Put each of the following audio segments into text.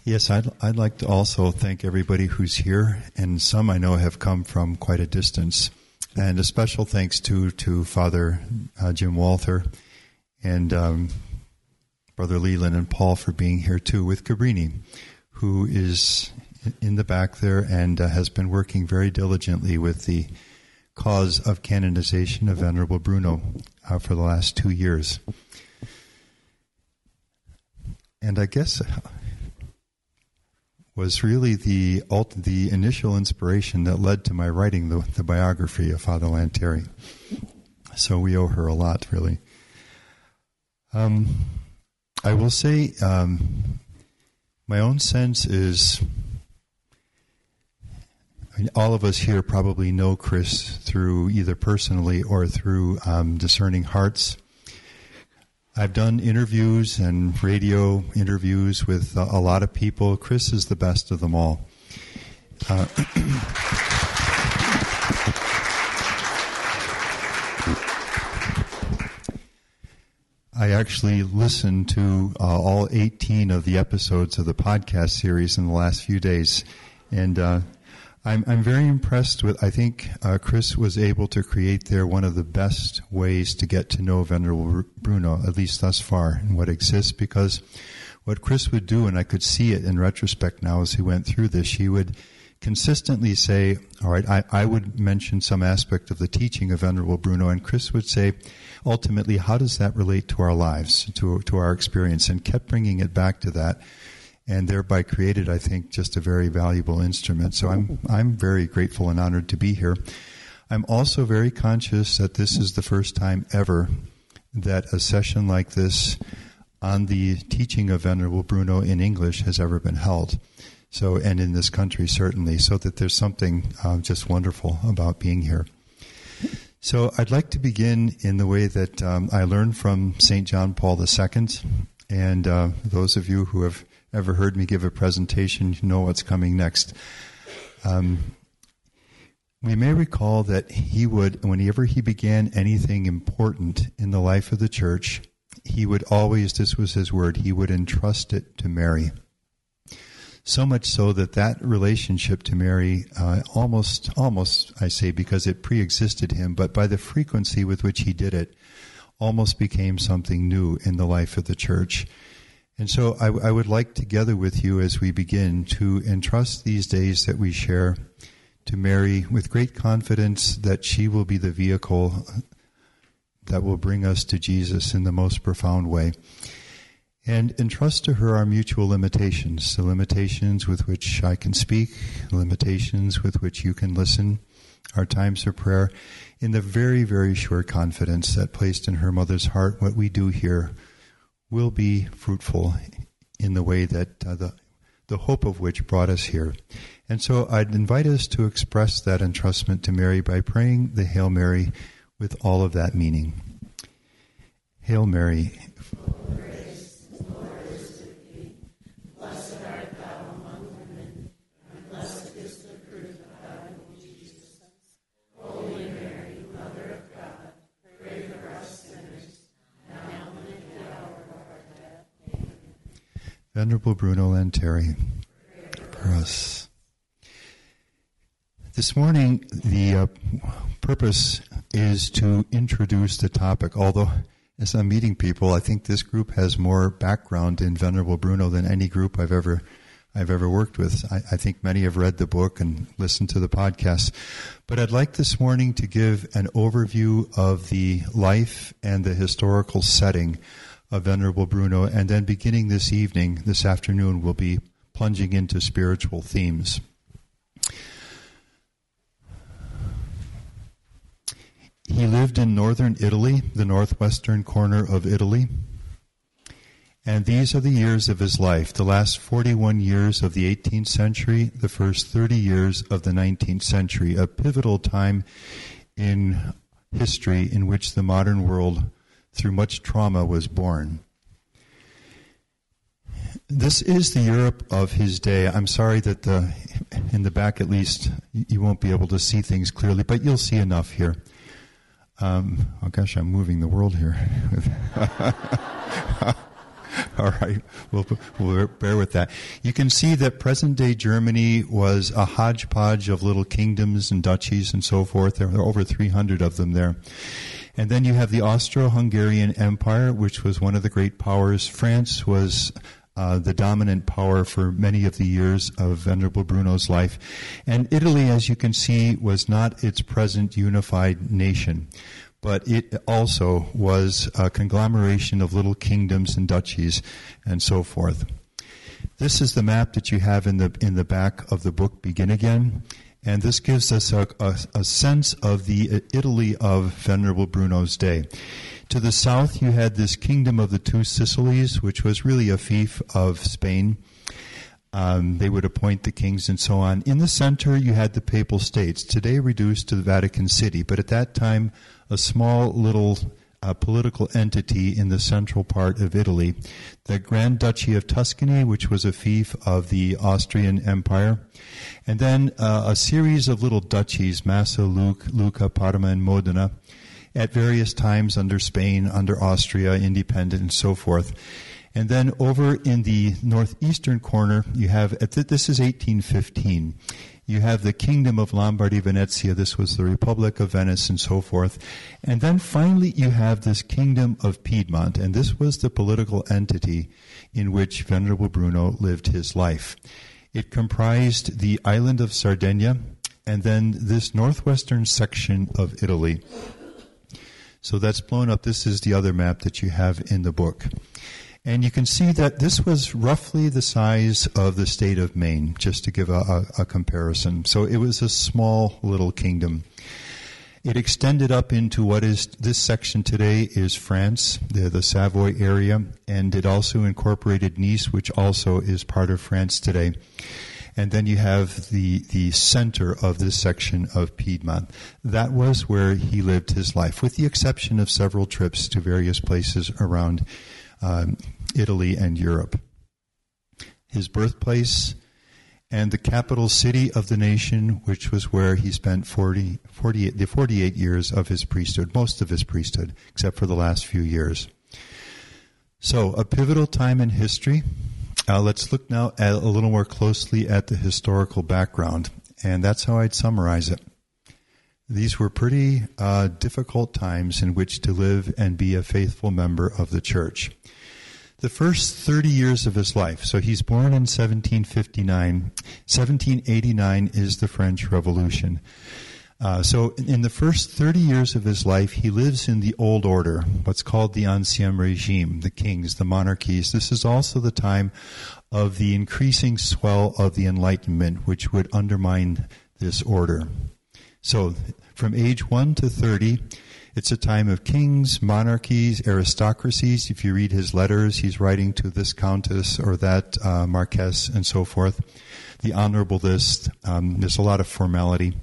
Yes, I'd like to also thank everybody who's here, and some I know have come from quite a distance. And a special thanks to Father Jim Walther and Brother Leland and Paul for being here too, with Cabrini, who is in the back there and has been working very diligently with the cause of canonization of Venerable Bruno for the last 2 years. And I guess was really the initial inspiration that led to my writing the biography of Father Lanteri. So we owe her a lot, really. I will say my own sense is, all of us here probably know Chris through either personally or through Discerning Hearts. I've done interviews and radio interviews with a lot of people. Chris is the best of them all. I actually listened to all 18 of the episodes of the podcast series in the last few days, and I'm very impressed with, I think Chris was able to create there one of the best ways to get to know Venerable Bruno, at least thus far, in what exists, because what Chris would do, and I could see it in retrospect now as he went through this, he would consistently say, all right, I would mention some aspect of the teaching of Venerable Bruno, and Chris would say, ultimately, how does that relate to our lives, to our experience, and kept bringing it back to that, and thereby created, I think, just a very valuable instrument. So I'm very grateful and honored to be here. I'm also very conscious that this is the first time ever that a session like this on the teaching of Venerable Bruno in English has ever been held. So, and in this country, certainly, so that there's something just wonderful about being here. So I'd like to begin in the way that I learned from St. John Paul II, and those of you who have ever heard me give a presentation, you know what's coming next. We may recall that he would, whenever he began anything important in the life of the church, he would always, this was his word, he would entrust it to Mary. So much so that relationship to Mary almost, I say, because it pre-existed him, but by the frequency with which he did it, almost became something new in the life of the church. And so I would like, together with you as we begin, to entrust these days that we share to Mary with great confidence that she will be the vehicle that will bring us to Jesus in the most profound way. And entrust to her our mutual limitations, the limitations with which I can speak, the limitations with which you can listen, our times of prayer, in the very, very sure confidence that placed in her mother's heart, what we do here will be fruitful in the way that the hope of which brought us here. And so I'd invite us to express that entrustment to Mary by praying the Hail Mary with all of that meaning. Hail Mary. Venerable Bruno Lanteri, for us. This morning, the purpose is to introduce the topic, although as I'm meeting people, I think this group has more background in Venerable Bruno than any group I've ever worked with. I think many have read the book and listened to the podcast. But I'd like this morning to give an overview of the life and the historical setting of Venerable Bruno, and then beginning this afternoon, we'll be plunging into spiritual themes. He lived in northern Italy, the northwestern corner of Italy, and these are the years of his life, the last 41 years of the 18th century, the first 30 years of the 19th century, a pivotal time in history in which the modern world, through much trauma, was born. This is the Europe of his day. I'm sorry that in the back, at least, you won't be able to see things clearly, but you'll see enough here. Oh gosh, I'm moving the world here. All right, we'll bear with that. You can see that present-day Germany was a hodgepodge of little kingdoms and duchies and so forth. There are over 300 of them there. And then you have the Austro-Hungarian Empire, which was one of the great powers. France was the dominant power for many of the years of Venerable Bruno's life. And Italy, as you can see, was not its present unified nation, but it also was a conglomeration of little kingdoms and duchies and so forth. This is the map that you have in the back of the book, Begin Again. And this gives us a sense of the Italy of Venerable Bruno's day. To the south, you had this kingdom of the Two Sicilies, which was really a fief of Spain. They would appoint the kings and so on. In the center, you had the Papal States, today reduced to the Vatican City, but at that time, a small little political entity in the central part of Italy. The Grand Duchy of Tuscany, which was a fief of the Austrian Empire. And then a series of little duchies, Massa, Lucca, Parma, and Modena, at various times under Spain, under Austria, independent, and so forth. And then over in the northeastern corner, you have, this is 1815, you have the Kingdom of Lombardy, Venezia, this was the Republic of Venice, and so forth. And then finally you have this Kingdom of Piedmont, and this was the political entity in which Venerable Bruno lived his life. It comprised the island of Sardinia, and then this northwestern section of Italy. So that's blown up. This is the other map that you have in the book. And you can see that this was roughly the size of the state of Maine, just to give a comparison. So it was a small little kingdom. It extended up into what is, this section today is France, the Savoy area, and it also incorporated Nice, which also is part of France today. And then you have the center of this section of Piedmont. That was where he lived his life, with the exception of several trips to various places around Italy and Europe. His birthplace and the capital city of the nation, which was where he spent 48 years of his priesthood, most of his priesthood, except for the last few years. So, a pivotal time in history. Let's look now a little more closely at the historical background, and that's how I'd summarize it. These were pretty difficult times in which to live and be a faithful member of the church. The first 30 years of his life, so he's born in 1759. 1789 is the French Revolution. So in the first 30 years of his life, he lives in the old order, what's called the Ancien Regime, the kings, the monarchies. This is also the time of the increasing swell of the Enlightenment, which would undermine this order. So from age 1 to 30, it's a time of kings, monarchies, aristocracies. If you read his letters, he's writing to this countess or that marquess and so forth. The honorable list, there's a lot of formality.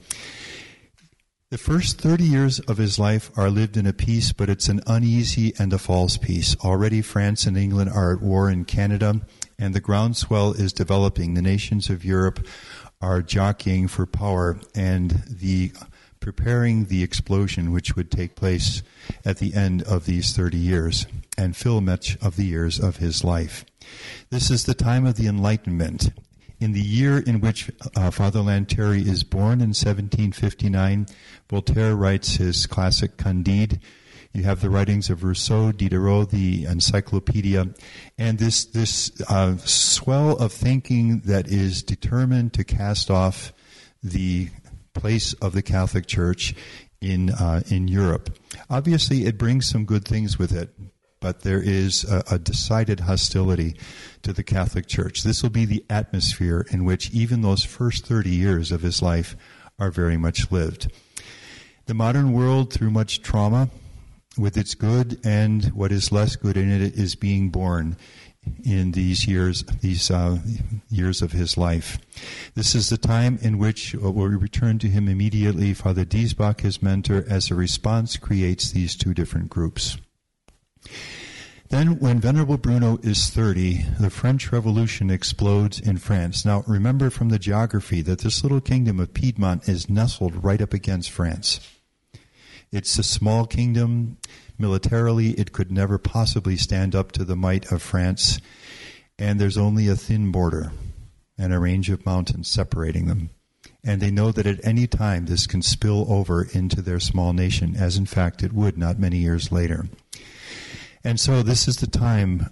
The first 30 years of his life are lived in a peace, but it's an uneasy and a false peace. Already France and England are at war in Canada, and the groundswell is developing. The nations of Europe are jockeying for power and preparing the explosion which would take place at the end of these 30 years and fill much of the years of his life. This is the time of the Enlightenment. In the year in which Father Lanteri is born in 1759, Voltaire writes his classic Candide. You have the writings of Rousseau, Diderot, the Encyclopedia, and this swell of thinking that is determined to cast off the place of the Catholic Church in Europe. Obviously, it brings some good things with it, but there is a decided hostility to the Catholic Church. This will be the atmosphere in which even those first 30 years of his life are very much lived. The modern world, through much trauma, with its good and what is less good in it, is being born in these years of his life. This is the time in which we return to him immediately. Father Diesbach, his mentor, as a response, creates these two different groups. Then, when Venerable Bruno is 30, the French Revolution explodes in France. Now, remember from the geography that this little kingdom of Piedmont is nestled right up against France. It's a small kingdom. Militarily, it could never possibly stand up to the might of France, and there's only a thin border and a range of mountains separating them. And they know that at any time this can spill over into their small nation, as in fact it would not many years later. And so this is the time,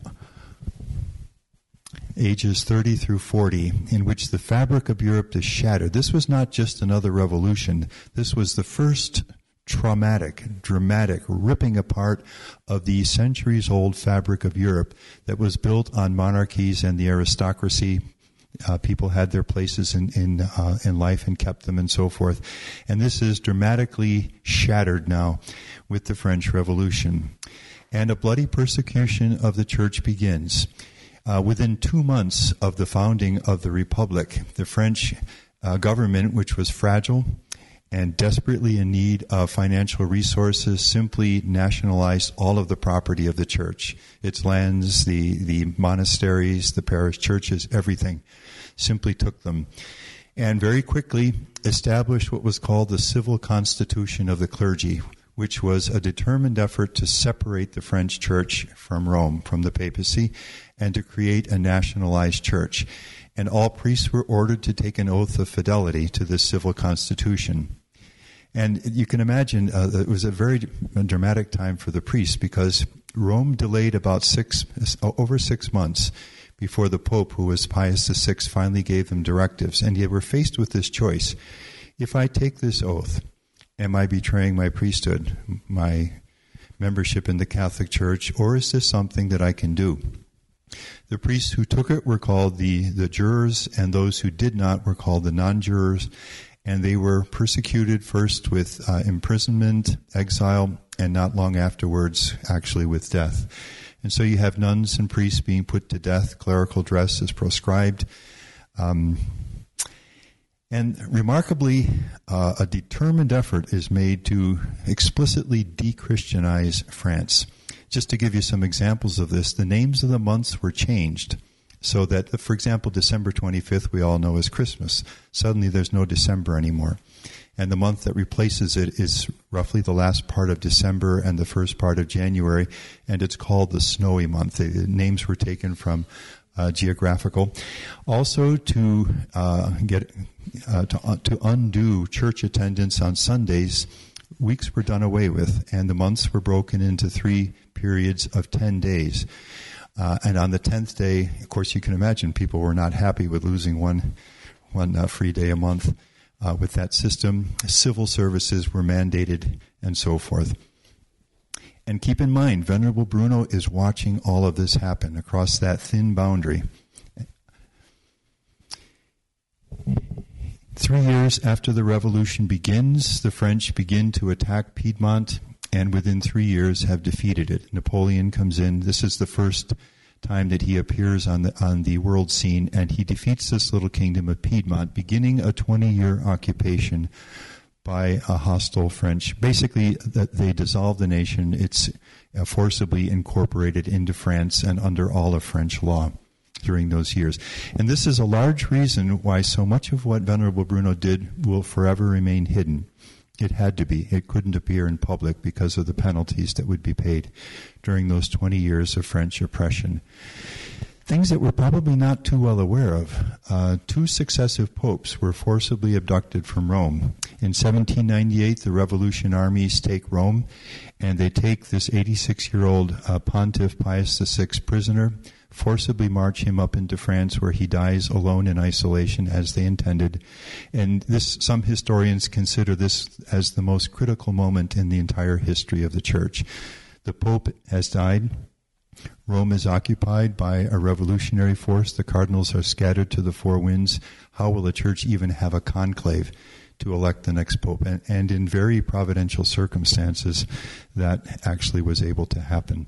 ages 30 through 40, in which the fabric of Europe is shattered. This was not just another revolution. This was the first traumatic, dramatic ripping apart of the centuries-old fabric of Europe that was built on monarchies and the aristocracy. People had their places in life and kept them and so forth. And this is dramatically shattered now with the French Revolution. And a bloody persecution of the church begins. Within 2 months of the founding of the Republic, the French government, which was fragile and desperately in need of financial resources, simply nationalized all of the property of the church. Its lands, the monasteries, the parish churches, everything. Simply took them. And very quickly established what was called the Civil Constitution of the Clergy, which was a determined effort to separate the French church from Rome, from the papacy, and to create a nationalized church. And all priests were ordered to take an oath of fidelity to this civil constitution. And you can imagine it was a very dramatic time for the priests, because Rome delayed about over 6 months before the Pope, who was Pius VI, finally gave them directives. And they were faced with this choice. If I take this oath, am I betraying my priesthood, my membership in the Catholic Church, or is this something that I can do? The priests who took it were called the jurors, and those who did not were called the non-jurors. And they were persecuted first with imprisonment, exile, and not long afterwards, actually with death. And so you have nuns and priests being put to death. Clerical dress is proscribed. And remarkably, a determined effort is made to explicitly de-Christianize France. Just to give you some examples of this, the names of the months were changed. So that, for example, December 25th, we all know as Christmas. Suddenly there's no December anymore. And the month that replaces it is roughly the last part of December and the first part of January, and it's called the snowy month. The names were taken from geographical. Also to undo church attendance on Sundays, weeks were done away with, and the months were broken into 3 periods of 10 days. And on the 10th day, of course, you can imagine people were not happy with losing one free day a month. With that system, civil services were mandated and so forth. And keep in mind, Venerable Bruno is watching all of this happen across that thin boundary. 3 years after the revolution begins, the French begin to attack Piedmont, and within 3 years have defeated it. Napoleon comes in. This is the first time that he appears on the world scene, and he defeats this little kingdom of Piedmont, beginning a 20-year occupation by a hostile French. Basically, that they dissolve the nation. It's forcibly incorporated into France and under all of French law during those years. And this is a large reason why so much of what Venerable Bruno did will forever remain hidden. It had to be. It couldn't appear in public because of the penalties that would be paid during those 20 years of French oppression. Things that we're probably not too well aware of. 2 successive popes were forcibly abducted from Rome. In 1798, the Revolution armies take Rome, and they take this 86-year-old Pontiff Pius VI prisoner, forcibly march him up into France, where he dies alone in isolation as they intended. And some historians consider this as the most critical moment in the entire history of the Church. The Pope has died. Rome is occupied by a revolutionary force. The cardinals are scattered to the 4 winds. How will the Church even have a conclave to elect the next Pope? And in very providential circumstances, that actually was able to happen.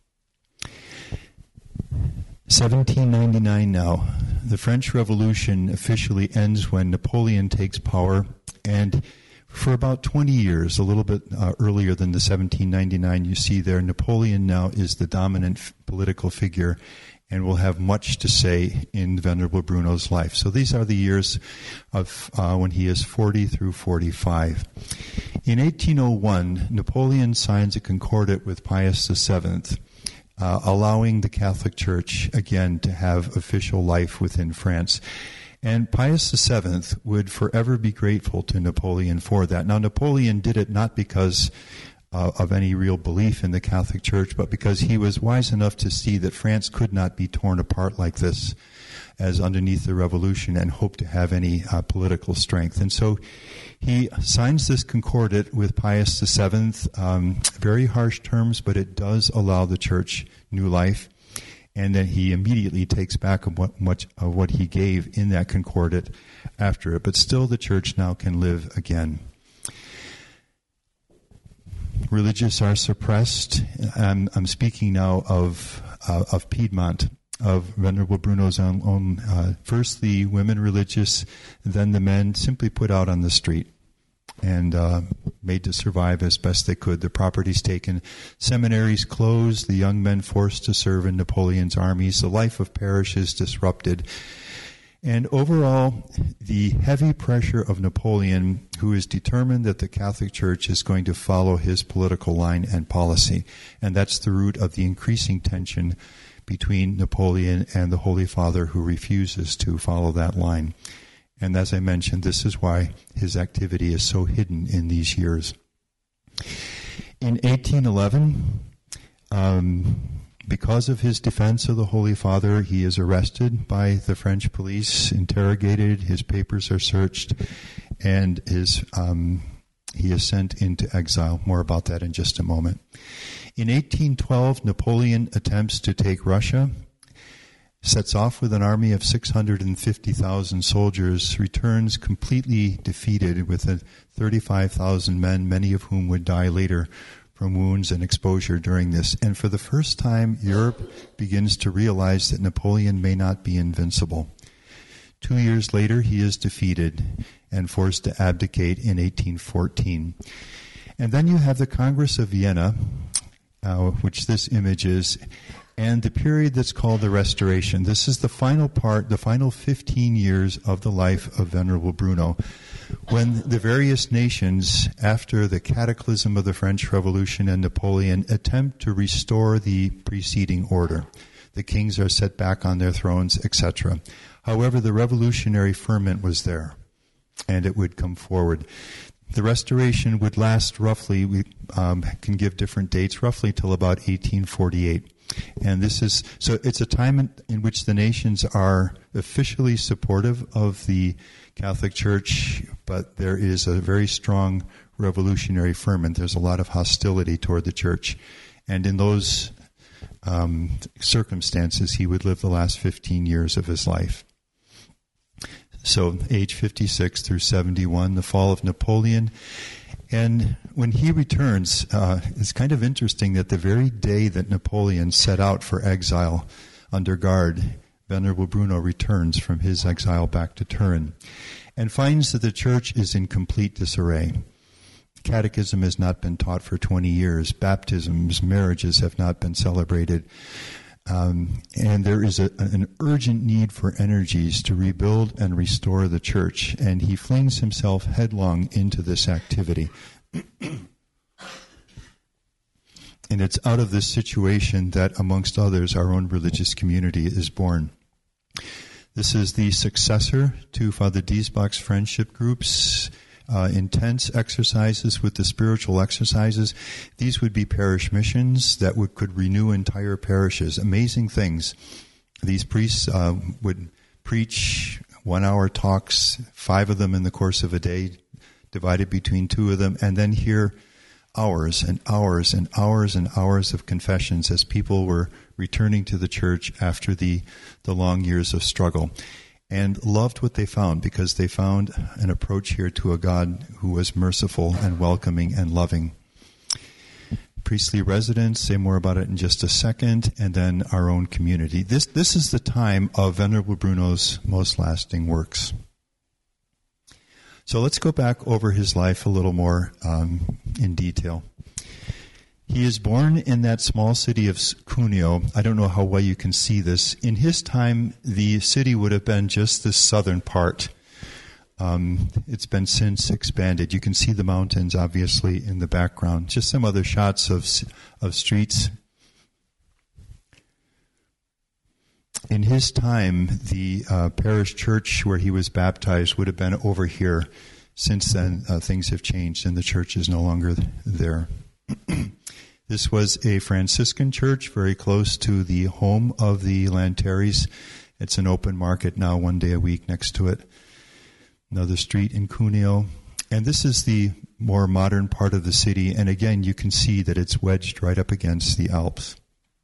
1799 now. The French Revolution officially ends when Napoleon takes power, and for about 20 years, a little bit earlier than the 1799 you see there, Napoleon now is the dominant political figure and will have much to say in Venerable Bruno's life. So these are the years of when he is 40 through 45. In 1801, Napoleon signs a concordat with Pius VII, allowing the Catholic Church again to have official life within France. And Pius VII would forever be grateful to Napoleon for that. Now, Napoleon did it not because of any real belief in the Catholic Church, but because he was wise enough to see that France could not be torn apart like this as underneath the revolution and hope to have any political strength. And so he signs this concordat with Pius VII, very harsh terms, but it does allow the Church new life. And then he immediately takes back much of what he gave in that concordat after it. But still the Church now can live again. Religious are suppressed. I'm speaking now of Piedmont, of Venerable Bruno's own. First the women religious, then the men simply put out on the street and made to survive as best they could. The properties taken, seminaries closed, the young men forced to serve in Napoleon's armies. The life of parishes disrupted. And overall, the heavy pressure of Napoleon, who is determined that the Catholic Church is going to follow his political line and policy. And that's the root of the increasing tension between Napoleon and the Holy Father, who refuses to follow that line. And as I mentioned, this is why his activity is so hidden in these years. In 1811, because of his defense of the Holy Father, he is arrested by the French police, interrogated, his papers are searched, and he is sent into exile. More about that in just a moment. In 1812, Napoleon attempts to take Russia, sets off with an army of 650,000 soldiers, returns completely defeated with 35,000 men, many of whom would die later from wounds and exposure during this. And for the first time, Europe begins to realize that Napoleon may not be invincible. 2 years later, he is defeated and forced to abdicate in 1814. And then you have the Congress of Vienna, which this image is, and the period that's called the Restoration. This is the final part, the final 15 years of the life of Venerable Bruno, when the various nations, after the cataclysm of the French Revolution and Napoleon, attempt to restore the preceding order. The kings are set back on their thrones, etc. However, the revolutionary ferment was there, and it would come forward. The Restoration would last roughly, we can give different dates, roughly till about 1848. And this is, so it's a time in which the nations are officially supportive of the Catholic Church, but there is a very strong revolutionary ferment. There's a lot of hostility toward the Church. And in those circumstances, he would live the last 15 years of his life. So age 56 through 71, the fall of Napoleon. And when he returns, it's kind of interesting that the very day that Napoleon set out for exile under guard, Venerable Bruno returns from his exile back to Turin and finds that the church is in complete disarray. Catechism has not been taught for 20 years. Baptisms, marriages have not been celebrated. And there is an urgent need for energies to rebuild and restore the church, and he flings himself headlong into this activity. And it's out of this situation that, amongst others, our own religious community is born. This is the successor to Father Diesbach's friendship groups, intense exercises with the spiritual exercises. These would be parish missions that could renew entire parishes. Amazing things. These priests would preach 1 hour talks, 5 of them in the course of a day, divided between 2 of them, and then hear hours and hours and hours and hours of confessions as people were returning to the church after the long years of struggle. And loved what they found, because they found an approach here to a God who was merciful and welcoming and loving. Priestly residence, say more about it in just a second, and then our own community. This is the time of Venerable Bruno's most lasting works. So let's go back over his life a little more in detail. He is born in that small city of Cuneo. I don't know how well you can see this. In his time, the city would have been just the southern part. It's been since expanded. You can see the mountains, obviously, in the background. Just some other shots of streets. In his time, the parish church where he was baptized would have been over here. Since then, things have changed, and the church is no longer there. This was a Franciscan church very close to the home of the Lanteris. It's an open market now, one day a week next to it. Another street in Cuneo. And this is the more modern part of the city. And again, you can see that it's wedged right up against the Alps.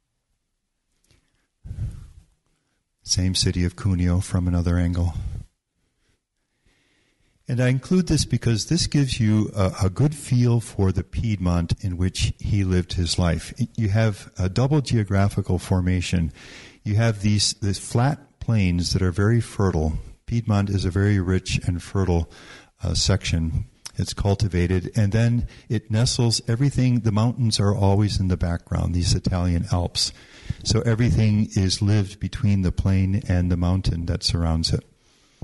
Same city of Cuneo from another angle. And I include this because this gives you a good feel for the Piedmont in which he lived his life. You have a double geographical formation. You have these flat plains that are very fertile. Piedmont is a very rich and fertile section. It's cultivated, and then it nestles everything. The mountains are always in the background, these Italian Alps. So everything is lived between the plain and the mountain that surrounds it.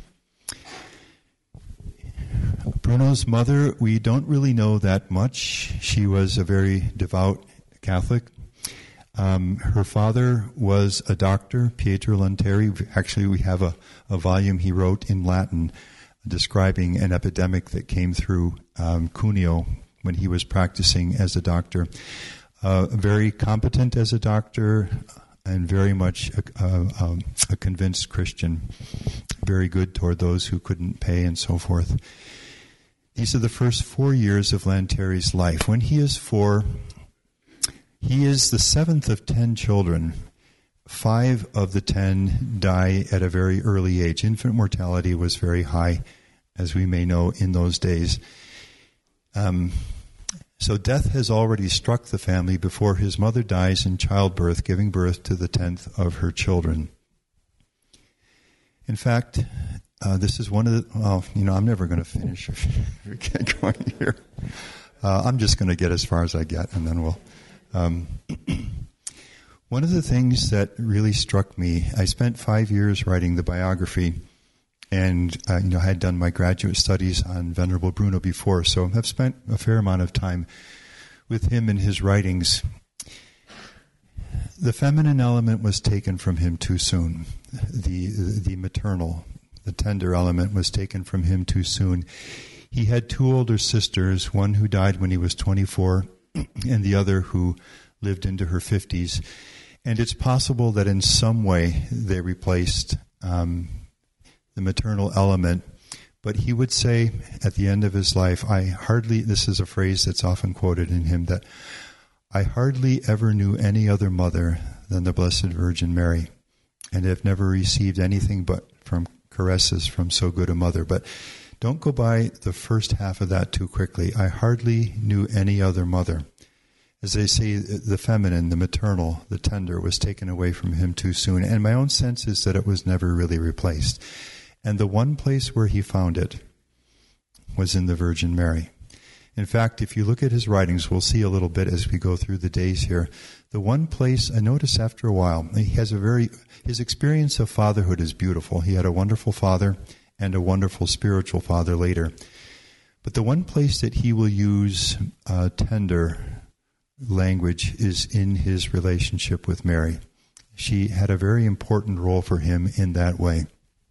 Bruno's mother, we don't really know that much. She was a very devout Catholic. Her father was a doctor, Pietro Lanteri. Actually, we have a volume he wrote in Latin describing an epidemic that came through Cuneo when he was practicing as a doctor. Very competent as a doctor and very much a convinced Christian. Very good toward those who couldn't pay and so forth. These are the first 4 years of Lanteri's life. When he is 4, he is the seventh of 10 children. 5 of the 10 die at a very early age. Infant mortality was very high, as we may know, in those days. So death has already struck the family before his mother dies in childbirth, giving birth to the 10th of her children. In fact, this is one of the... I'm never going to finish if we get going here. I'm just going to get as far as I get, and then we'll... One of the things that really struck me, I spent 5 years writing the biography, and I had done my graduate studies on Venerable Bruno before, so I've spent a fair amount of time with him and his writings. The feminine element was taken from him too soon. The maternal, the tender element was taken from him too soon. He had 2 older sisters, one who died when he was 24, and the other who lived into her 50s. And it's possible that in some way they replaced the maternal element. But he would say at the end of his life, this is a phrase that's often quoted in him, that I hardly ever knew any other mother than the Blessed Virgin Mary, and have never received anything but from caresses from so good a mother. But don't go by the first half of that too quickly. I hardly knew any other mother. As they say, the feminine, the maternal, the tender was taken away from him too soon. And my own sense is that it was never really replaced. And the one place where he found it was in the Virgin Mary. In fact, if you look at his writings, we'll see a little bit as we go through the days here. The one place, I notice after a while, his experience of fatherhood is beautiful. He had a wonderful father and a wonderful spiritual father later. But the one place that he will use tender language is in his relationship with Mary. She had a very important role for him in that way.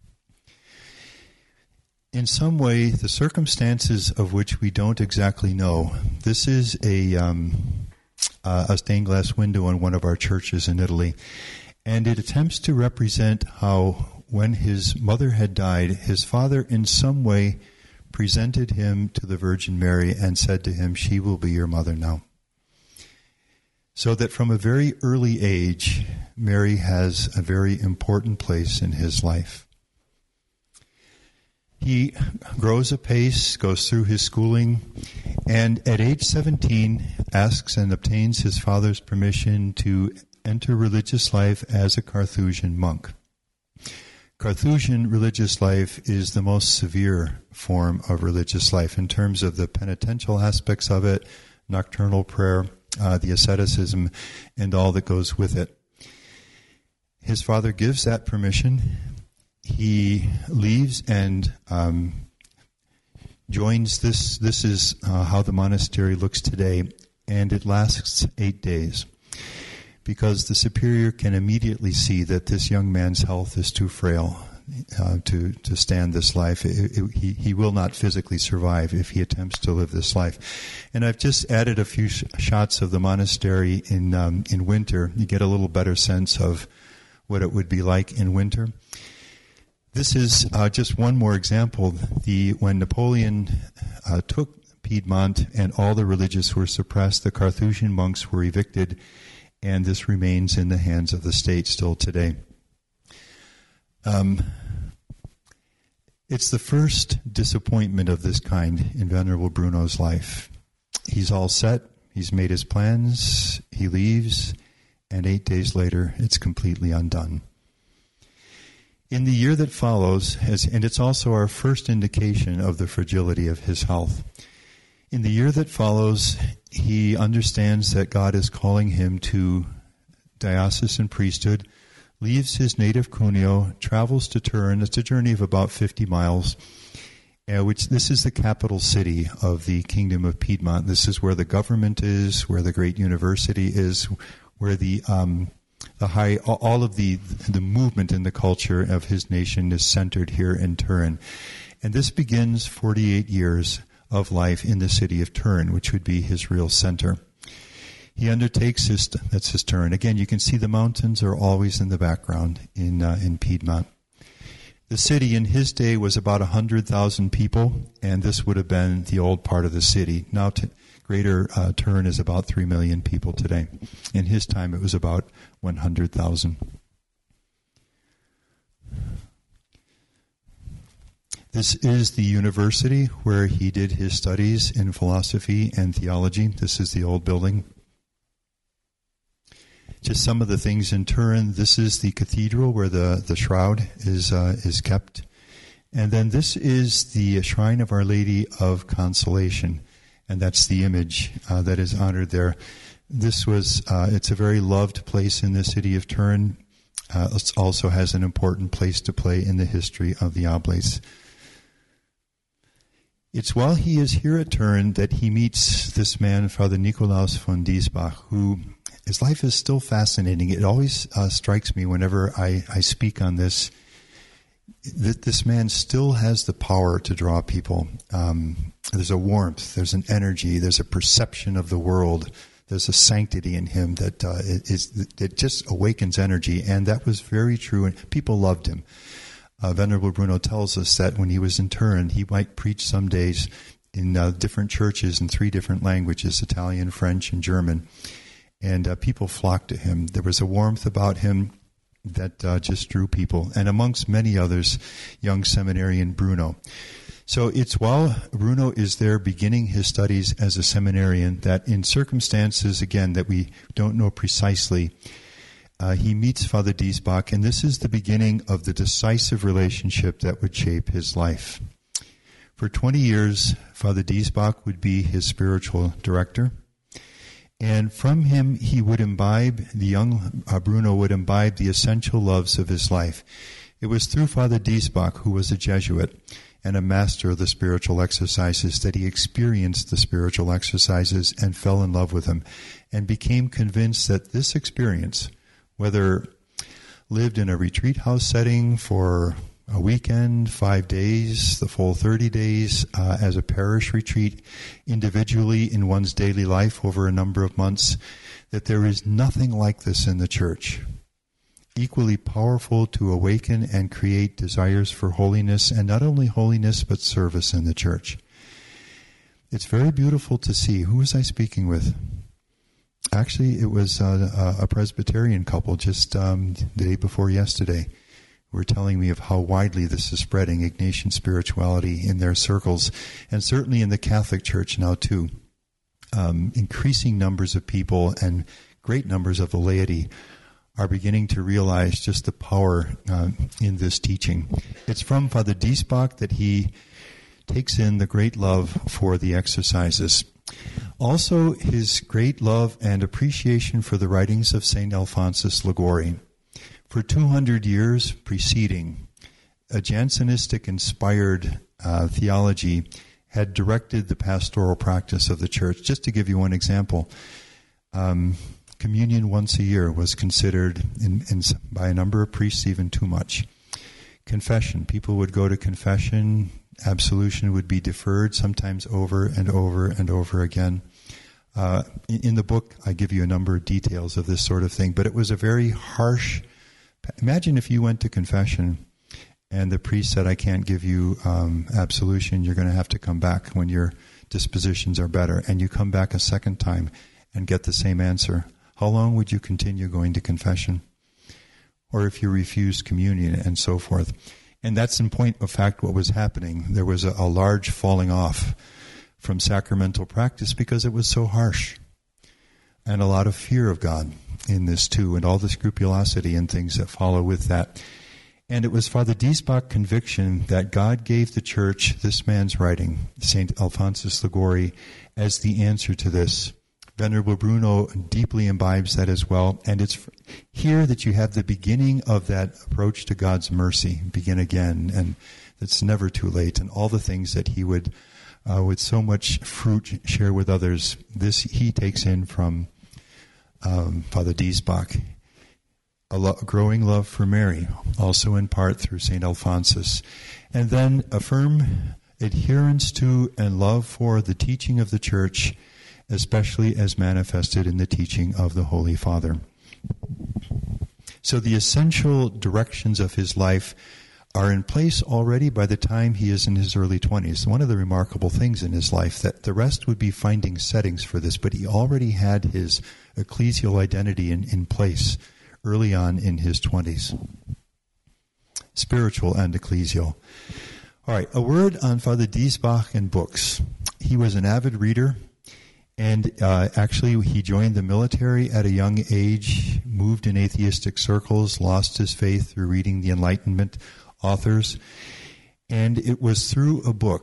In some way, the circumstances of which we don't exactly know. This is a stained glass window in one of our churches in Italy, and it attempts to represent how when his mother had died, his father in some way presented him to the Virgin Mary and said to him, "She will be your mother now." So that from a very early age, Mary has a very important place in his life. He grows apace, goes through his schooling, and at age 17 asks and obtains his father's permission to enter religious life as a Carthusian monk. Carthusian religious life is the most severe form of religious life in terms of the penitential aspects of it, nocturnal prayer, the asceticism, and all that goes with it. His father gives that permission. He leaves and joins this. This is how the monastery looks today, and it lasts 8 days, because the superior can immediately see that this young man's health is too frail to stand this life. He will not physically survive if he attempts to live this life. And I've just added a few shots of the monastery in winter. You get a little better sense of what it would be like in winter. This is just one more example. When Napoleon took Piedmont and all the religious were suppressed, the Carthusian monks were evicted, and this remains in the hands of the state still today. It's the first disappointment of this kind in Venerable Bruno's life. He's all set, he's made his plans, he leaves, and 8 days later, it's completely undone. In the year that follows, and it's also our first indication of the fragility of his health, in the year that follows, he understands that God is calling him to diocesan priesthood, leaves his native Cuneo, travels to Turin. It's a journey of about 50 miles, this is the capital city of the Kingdom of Piedmont. This is where the government is, where the great university is, where all of the movement in the culture of his nation is centered here in Turin. And this begins 48 years of life in the city of Turin, which would be his real center. He undertakes that's his Turin. Again, you can see the mountains are always in the background in Piedmont. The city in his day was about 100,000 people, and this would have been the old part of the city. Now Greater Turin is about 3 million people today. In his time, it was about 100,000. This is the university where he did his studies in philosophy and theology. This is the old building. Just some of the things in Turin. This is the cathedral where the shroud is kept. And then this is the shrine of Our Lady of Consolation. And that's the image that is honored there. It's a very loved place in the city of Turin. It also has an important place to play in the history of the Oblates. It's while he is here at Turin that he meets this man, Father Nikolaus von Diesbach, who his life is still fascinating. It always strikes me whenever I speak on this, that this man still has the power to draw people. There's a warmth, there's an energy, there's a perception of the world, there's a sanctity in him that it just awakens energy, and that was very true, and people loved him. Venerable Bruno tells us that when he was in Turin, he might preach some days in different churches in 3 different languages, Italian, French, and German, and people flocked to him. There was a warmth about him that just drew people, and amongst many others, young seminarian Bruno. So it's while Bruno is there beginning his studies as a seminarian that in circumstances, again, that we don't know precisely, he meets Father Diesbach, and this is the beginning of the decisive relationship that would shape his life. For 20 years, Father Diesbach would be his spiritual director, and from him he would imbibe, the young Bruno would imbibe the essential loves of his life. It was through Father Diesbach, who was a Jesuit and a master of the spiritual exercises, that he experienced the spiritual exercises and fell in love with them, and became convinced that this experience, whether lived in a retreat house setting for a weekend, 5 days, the full 30 days, as a parish retreat, individually in one's daily life over a number of months, that there is nothing like this in the church. Equally powerful to awaken and create desires for holiness, and not only holiness, but service in the church. It's very beautiful to see. Who was I speaking with? Actually, it was a Presbyterian couple just the day before yesterday, who were telling me of how widely this is spreading, Ignatian spirituality in their circles, and certainly in the Catholic Church now too. Increasing numbers of people and great numbers of the laity are beginning to realize just the power in this teaching. It's from Father Diesbach that he takes in the great love for the exercises. Also, his great love and appreciation for the writings of St. Alphonsus Liguori. For 200 years preceding, a Jansenistic-inspired theology had directed the pastoral practice of the church. Just to give you one example, communion once a year was considered, by a number of priests, even too much. Confession. People would go to confession. Absolution would be deferred, sometimes over and over and over again. In the book, I give you a number of details of this sort of thing, but it was a very harsh... Imagine if you went to confession and the priest said, I can't give you absolution, you're going to have to come back when your dispositions are better. And you come back a second time and get the same answer. How long would you continue going to confession? Or if you refused communion and so forth. And that's in point of fact what was happening. There was a large falling off from sacramental practice because it was so harsh. And a lot of fear of God in this too, and all the scrupulosity and things that follow with that. And it was Father Diesbach's conviction that God gave the church this man's writing, St. Alphonsus Liguori, as the answer to this. Venerable Bruno deeply imbibes that as well. And it's here that you have the beginning of that approach to God's mercy, begin again, and it's never too late, and all the things that he would, with so much fruit, share with others. This he takes in from Father Diesbach. A growing love for Mary, also in part through St. Alphonsus. And then a firm adherence to and love for the teaching of the Church, especially as manifested in the teaching of the Holy Father. So the essential directions of his life are in place already by the time he is in his early 20s. One of the remarkable things in his life, that the rest would be finding settings for this, but he already had his ecclesial identity in place early on in his 20s. Spiritual and ecclesial. All right, a word on Father Diesbach and books. He was an avid reader, and actually he joined the military at a young age, moved in atheistic circles, lost his faith through reading the Enlightenment authors, and it was through a book.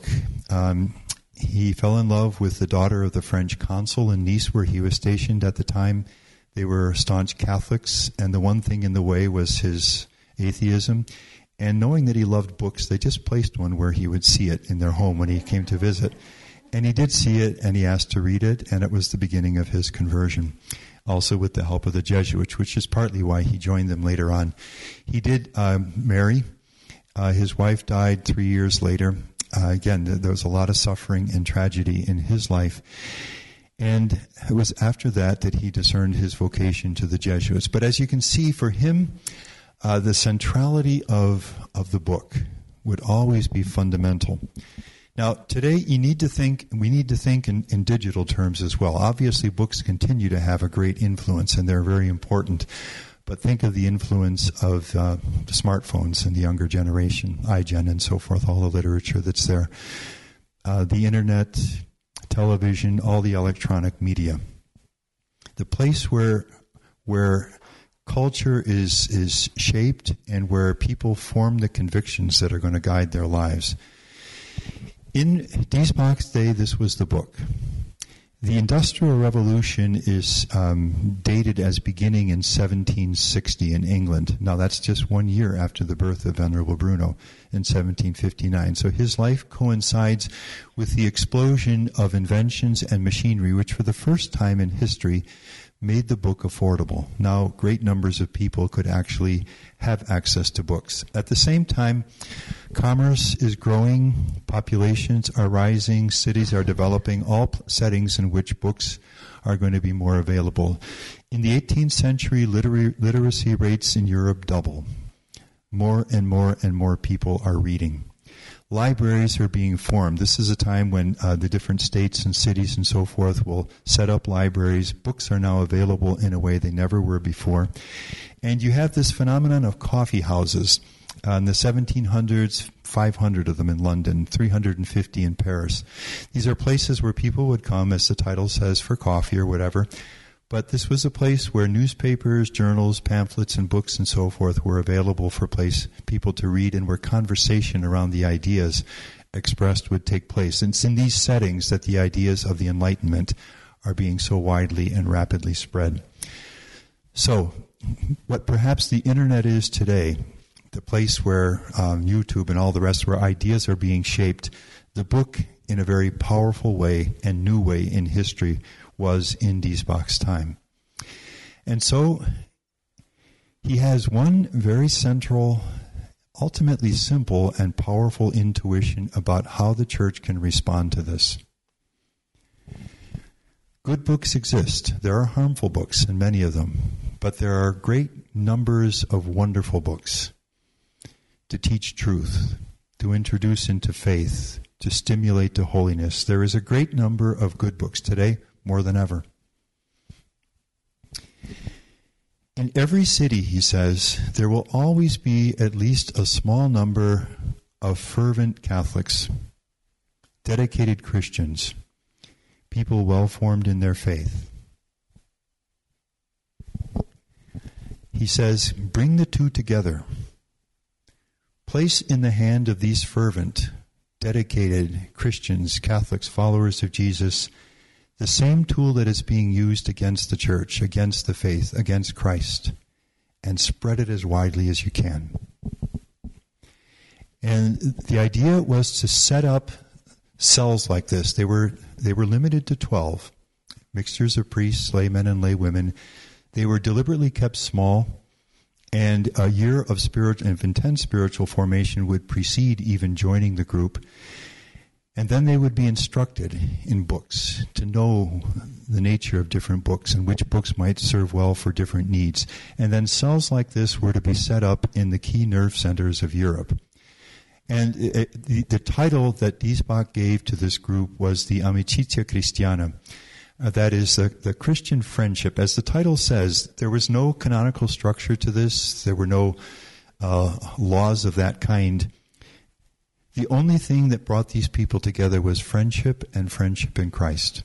He fell in love with the daughter of the French consul in Nice, where he was stationed at the time. They were staunch Catholics, and the one thing in the way was his atheism. And knowing that he loved books, they just placed one where he would see it in their home when he came to visit. And he did see it, and he asked to read it, and it was the beginning of his conversion, also with the help of the Jesuits, which is partly why he joined them later on. He did marry. His wife died 3 years later. Again, there was a lot of suffering and tragedy in his life. And it was after that he discerned his vocation to the Jesuits. But as you can see, for him, the centrality of the book would always be fundamental. Now, today we need to think in digital terms as well. Obviously, books continue to have a great influence, and they're very important. But think of the influence of the smartphones and the younger generation, iGen and so forth, all the literature that's there. The internet, television, all the electronic media. The place where culture is shaped and where people form the convictions that are going to guide their lives. In Diesbach's day, this was the book. The Industrial Revolution is dated as beginning in 1760 in England. Now, that's just 1 year after the birth of Venerable Bruno in 1759. So his life coincides with the explosion of inventions and machinery, which for the first time in history made the book affordable. Now, great numbers of people could actually have access to books. At the same time, commerce is growing, populations are rising, cities are developing, all settings in which books are going to be more available. In the 18th century, literacy rates in Europe double. More and more and more people are reading. Libraries are being formed. This is a time when the different states and cities and so forth will set up libraries. Books are now available in a way they never were before. And you have this phenomenon of coffee houses. In the 1700s, 500 of them in London, 350 in Paris. These are places where people would come, as the title says, for coffee or whatever. But this was a place where newspapers, journals, pamphlets, and books and so forth were available for people to read, and where conversation around the ideas expressed would take place. And it's in these settings that the ideas of the Enlightenment are being so widely and rapidly spread. So, what perhaps the internet is today, the place where YouTube and all the rest, where ideas are being shaped, the book, in a very powerful way and new way in history, was in Diesbach's time. And so, he has one very central, ultimately simple and powerful intuition about how the church can respond to this. Good books exist. There are harmful books, and many of them. But there are great numbers of wonderful books to teach truth, to introduce into faith, to stimulate to holiness. There is a great number of good books today, more than ever. In every city, he says, there will always be at least a small number of fervent Catholics, dedicated Christians, people well-formed in their faith. He says, bring the two together. Place in the hand of these fervent, dedicated Christians, Catholics, followers of Jesus, the same tool that is being used against the church, against the faith, against Christ, and spread it as widely as you can. And the idea was to set up cells like this. They were limited to 12, mixtures of priests, laymen, and laywomen. They were deliberately kept small, and a year of intense spiritual formation would precede even joining the group. And then they would be instructed in books to know the nature of different books and which books might serve well for different needs. And then cells like this were to be set up in the key nerve centers of Europe. And the title that Diesbach gave to this group was the Amicizia Cristiana. That is the Christian friendship. As the title says, there was no canonical structure to this. There were no laws of that kind. The only thing that brought these people together was friendship and friendship in Christ.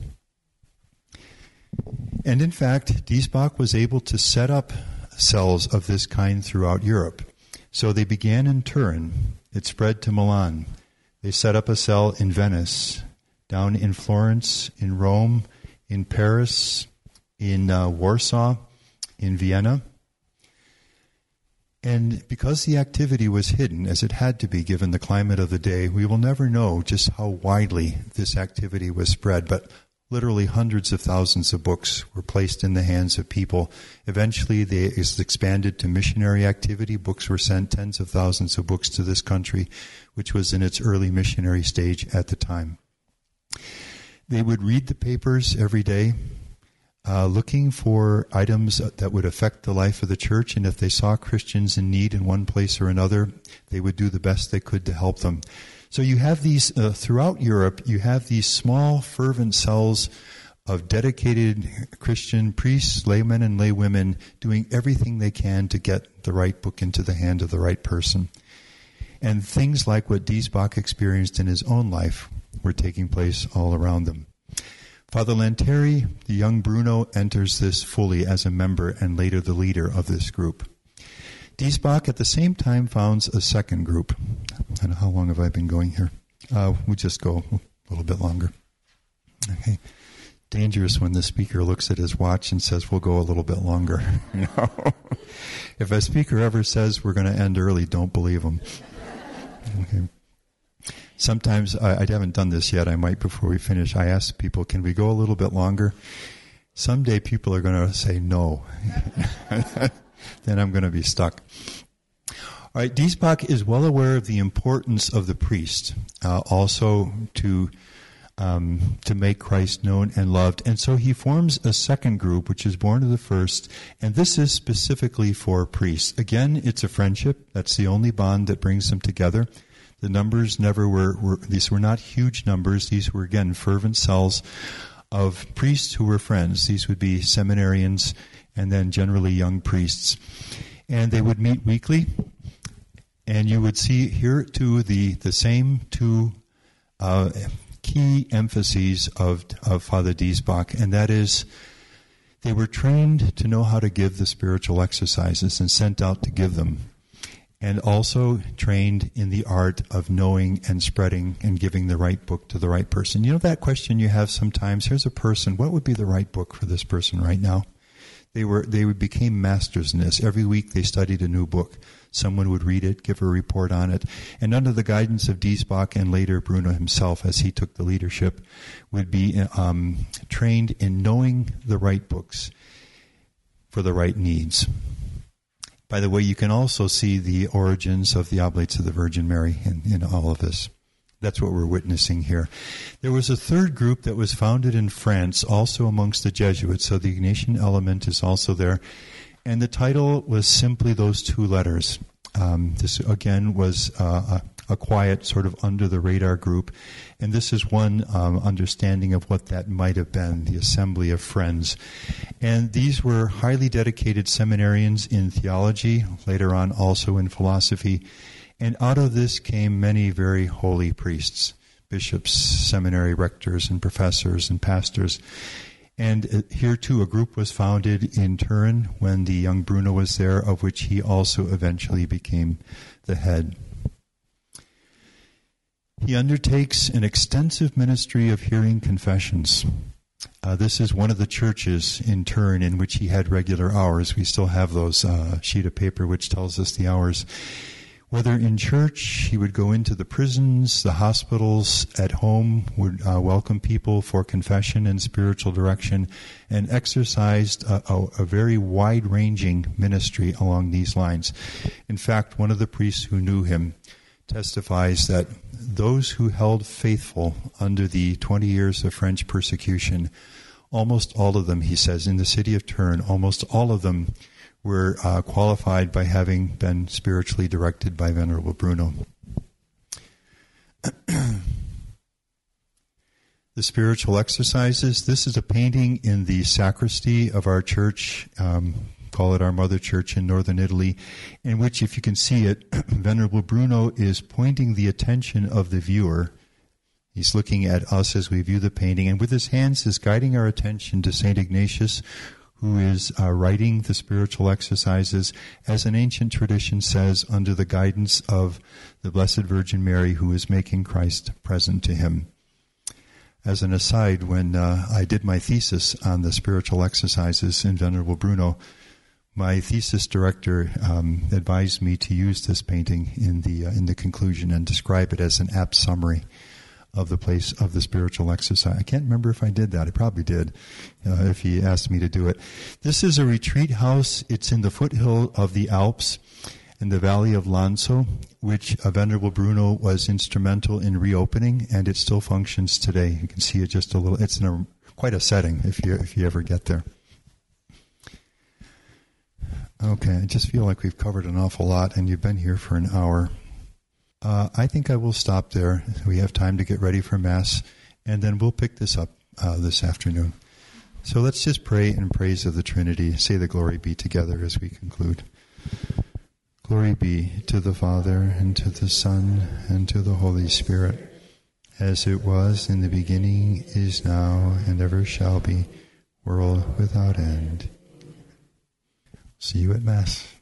And in fact, Diesbach was able to set up cells of this kind throughout Europe. So they began in Turin. It spread to Milan. They set up a cell in Venice, down in Florence, in Rome, in Paris, in Warsaw, in Vienna. And because the activity was hidden, as it had to be given the climate of the day, we will never know just how widely this activity was spread. But literally hundreds of thousands of books were placed in the hands of people. Eventually, it expanded to missionary activity. Books were sent, tens of thousands of books to this country, which was in its early missionary stage at the time. They would read the papers every day, looking for items that would affect the life of the church, and if they saw Christians in need in one place or another, they would do the best they could to help them. So you have these, throughout Europe, you have these small, fervent cells of dedicated Christian priests, laymen, and laywomen doing everything they can to get the right book into the hand of the right person. And things like what Diesbach experienced in his own life were taking place all around them. Father Lanteri, the young Bruno, enters this fully as a member and later the leader of this group. Diesbach at the same time founds a second group. And how long have I been going here? We'll just go a little bit longer. Okay. Dangerous when the speaker looks at his watch and says, we'll go a little bit longer. You know? If a speaker ever says we're going to end early, don't believe him. Okay. Sometimes, I haven't done this yet, I might before we finish, I ask people, can we go a little bit longer? Someday people are going to say no. Then I'm going to be stuck. All right, Diesbach is well aware of the importance of the priest, also to make Christ known and loved. And so he forms a second group, which is born of the first, and this is specifically for priests. Again, it's a friendship. That's the only bond that brings them together. The numbers these were not huge numbers. These were, again, fervent cells of priests who were friends. These would be seminarians and then generally young priests. And they would meet weekly. And you would see here, too, the same two key emphases of Father Diesbach, and that is they were trained to know how to give the spiritual exercises and sent out to give them. and also trained in the art of knowing and spreading and giving the right book to the right person. You know that question you have sometimes, here's a person, what would be the right book for this person right now? They became masters in this. Every week they studied a new book. Someone would read it, give a report on it, and under the guidance of Diesbach and later Bruno himself, as he took the leadership, would be trained in knowing the right books for the right needs. By the way, you can also see the origins of the Oblates of the Virgin Mary in all of this. That's what we're witnessing here. There was a third group that was founded in France, also amongst the Jesuits, so the Ignatian element is also there. And the title was simply those two letters. This, again, was a quiet, sort of under-the-radar group. And this is one understanding of what that might have been, the Assembly of Friends. And these were highly dedicated seminarians in theology, later on also in philosophy. And out of this came many very holy priests, bishops, seminary rectors, and professors and pastors. And here, too, a group was founded in Turin when the young Bruno was there, of which he also eventually became the head. He undertakes an extensive ministry of hearing confessions. This is one of the churches in Turin in which he had regular hours. We still have those sheet of paper which tells us the hours. Whether in church, he would go into the prisons, the hospitals, at home, would welcome people for confession and spiritual direction, and exercised a very wide-ranging ministry along these lines. In fact, one of the priests who knew him testifies that those who held faithful under the 20 years of French persecution, almost all of them, he says, in the city of Turin, almost all of them were qualified by having been spiritually directed by Venerable Bruno. The spiritual exercises, this is a painting in the sacristy of our church, call it our mother church in northern Italy, in which, if you can see it, Venerable Bruno is pointing the attention of the viewer. He's looking at us as we view the painting, and with his hands is guiding our attention to St. Ignatius, who is writing the spiritual exercises, as an ancient tradition says, under the guidance of the Blessed Virgin Mary, who is making Christ present to him. As an aside, when I did my thesis on the spiritual exercises in Venerable Bruno, my thesis director advised me to use this painting in the conclusion and describe it as an apt summary of the place of the spiritual exercise. I can't remember if I did that. I probably did, if he asked me to do it. This is a retreat house. It's in the foothill of the Alps in the valley of Lanzo, which Venerable Bruno was instrumental in reopening, and it still functions today. You can see it just a little. It's in quite a setting if you ever get there. Okay, I just feel like we've covered an awful lot, and you've been here for an hour. I think I will stop there. We have time to get ready for Mass, and then we'll pick this up this afternoon. So let's just pray in praise of the Trinity. Say the glory be together as we conclude. Glory be to the Father, and to the Son, and to the Holy Spirit, as it was in the beginning, is now, and ever shall be, world without end. See you at Mass.